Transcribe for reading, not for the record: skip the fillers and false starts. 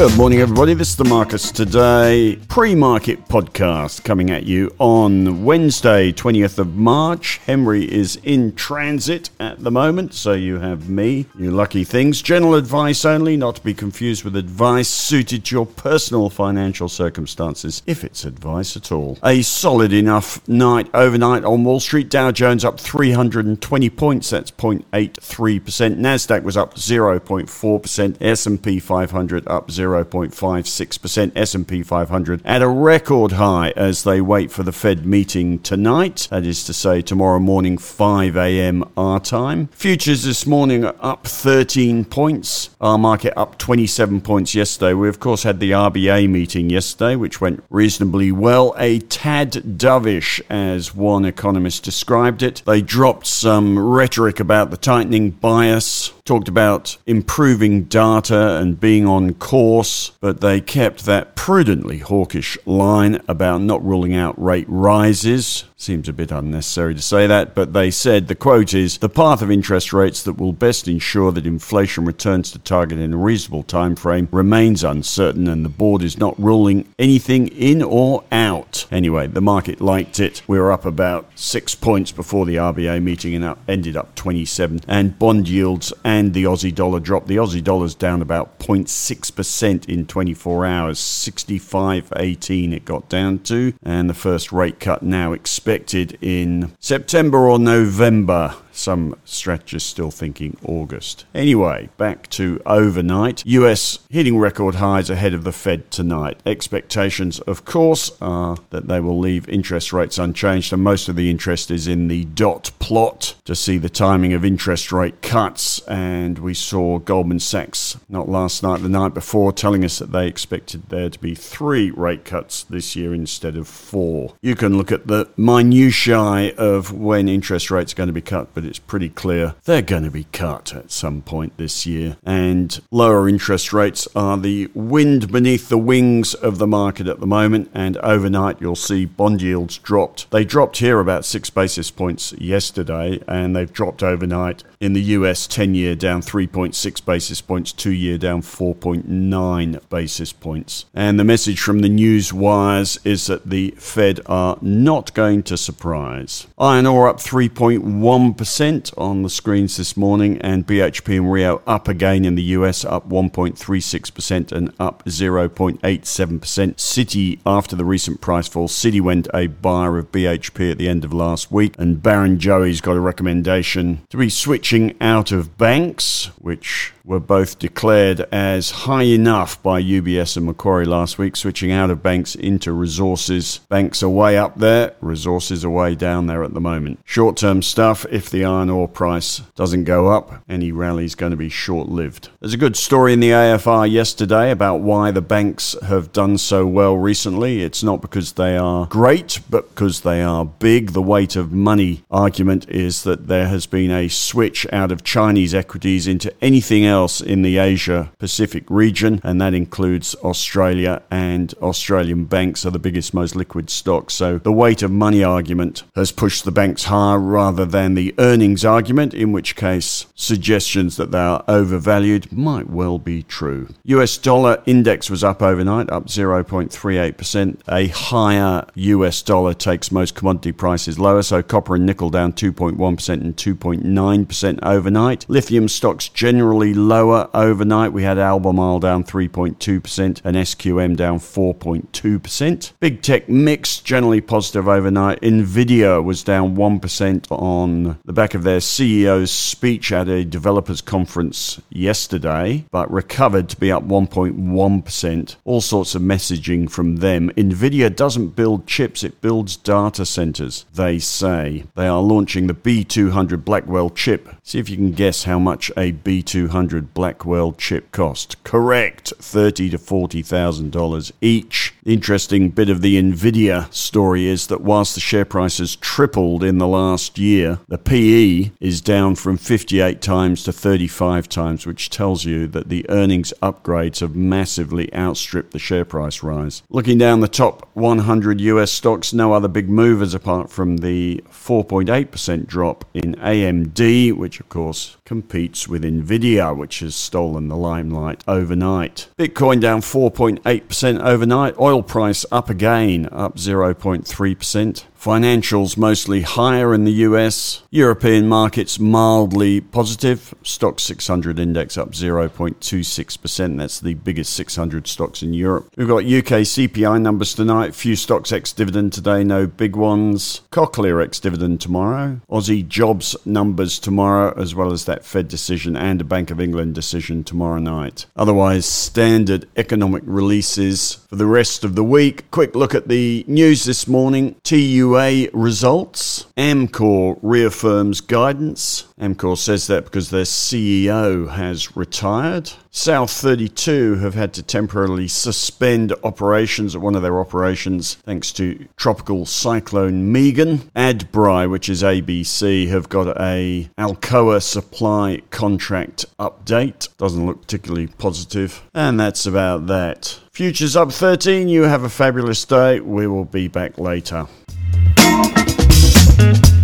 Good morning, everybody. This is the Marcus Today pre-market podcast coming at you on Wednesday, 20th of March. Henry is in transit at the moment, so you have me, you lucky things. General advice only, not to be confused with advice suited to your personal financial circumstances, if it's advice at all. A solid enough night overnight on Wall Street. Dow Jones up 320 points, that's 0.83%. Nasdaq was up 0.4%. S&P 500 up 0.56%. S&P 500 at a record high as they wait for the Fed meeting tonight. That is to say, tomorrow morning, 5 a.m. our time. Futures this morning are up 13 points. Our market up 27 points yesterday. We, of course, had the RBA meeting yesterday, which went reasonably well. A tad dovish, as one economist described it. They dropped some rhetoric about the tightening bias, talked about improving data and being on course, but they kept that prudently hawkish line about not ruling out rate rises. Seems a bit unnecessary to say that, but they said, the quote is, the path of interest rates that will best ensure that inflation returns to target in a reasonable time frame remains uncertain, and the board is not ruling anything in or out. Anyway, the market liked it. We were up about 6 points before the RBA meeting and ended up 27, and bond yields and the Aussie dollar dropped. The Aussie dollar's down about 0.6% in 24 hours, 65.18 it got down to, and the first rate cut now expected in September or November. Some strategists still thinking August. Anyway, back to overnight. US hitting record highs ahead of the Fed tonight. Expectations, of course, are that they will leave interest rates unchanged, and most of the interest is in the dot plot to see the timing of interest rate cuts. And we saw Goldman Sachs, not last night, the night before, telling us that they expected there to be 3 rate cuts this year instead of 4. You can look at the minutiae of when interest rates are going to be cut, but it's pretty clear they're going to be cut at some point this year. And lower interest rates are the wind beneath the wings of the market at the moment, and overnight you'll see bond yields dropped. They dropped here about 6 basis points yesterday, and they've dropped overnight in the US 10-year down 3.6 basis points, 2-year down 4.9 basis points. And the message from the news wires is that the Fed are not going to surprise. Iron ore up 3.1% on the screens this morning, and BHP and Rio up again in the US, up 1.36% and up 0.87%. Citi, after the recent price fall, Citi went a buyer of BHP at the end of last week, and Barrenjoey's got a recommendation to be switching out of banks, which were both declared as high enough by UBS and Macquarie last week, switching out of banks into resources. Banks are way up there, resources are way down there at the moment. Short-term stuff, if the iron ore price doesn't go up, any rally is going to be short-lived. There's a good story in the AFR yesterday about why the banks have done so well recently. It's not because they are great, but because they are big. The weight of money argument is that there has been a switch out of Chinese equities into anything else in the Asia-Pacific region, and that includes Australia, and Australian banks are the biggest, most liquid stocks. So the weight of money argument has pushed the banks higher rather than the earnings argument, in which case suggestions that they are overvalued might well be true. US dollar index was up overnight, up 0.38%. A higher US dollar takes most commodity prices lower, so copper and nickel down 2.1% and 2.9% overnight. Lithium stocks generally lower overnight. We had Albemarle down 3.2% and SQM down 4.2%. Big tech mixed, generally positive overnight. Nvidia was down 1% on the back of their CEO's speech at a developers conference yesterday, but recovered to be up 1.1%. All sorts of messaging from them. Nvidia doesn't build chips, it builds data centers, they say. They are launching the B200 Blackwell chip. See if you can guess how much a B200 Blackwell chip cost. Correct, $30,000 to $40,000 each. The interesting bit of the Nvidia story is that whilst the share price has tripled in the last year, the PE is down from 58 times to 35 times, which tells you that the earnings upgrades have massively outstripped the share price rise. Looking down the top 100 US stocks, no other big movers apart from the 4.8% drop in AMD, which of course competes with Nvidia, which has stolen the limelight overnight. Bitcoin down 4.8% overnight. Oil price up again, up 0.3%. Financials mostly higher in the US. European markets mildly positive. Stoxx 600 index up 0.26%. That's the biggest 600 stocks in Europe. We've got UK CPI numbers tonight. Few stocks ex-dividend today, no big ones. Cochlear ex-dividend tomorrow. Aussie jobs numbers tomorrow, as well as that Fed decision and a Bank of England decision tomorrow night. Otherwise, standard economic releases for the rest of the week. Quick look at the news this morning. TUA results. Amcor reaffirms guidance. Amcor says that because their CEO has retired. South32 have had to temporarily suspend operations at one of their operations thanks to Tropical Cyclone Megan. Adbri, which is ABC, have got a Alcoa supply contract update. Doesn't look particularly positive. And that's about that. Futures up 13. You have a fabulous day. We will be back later.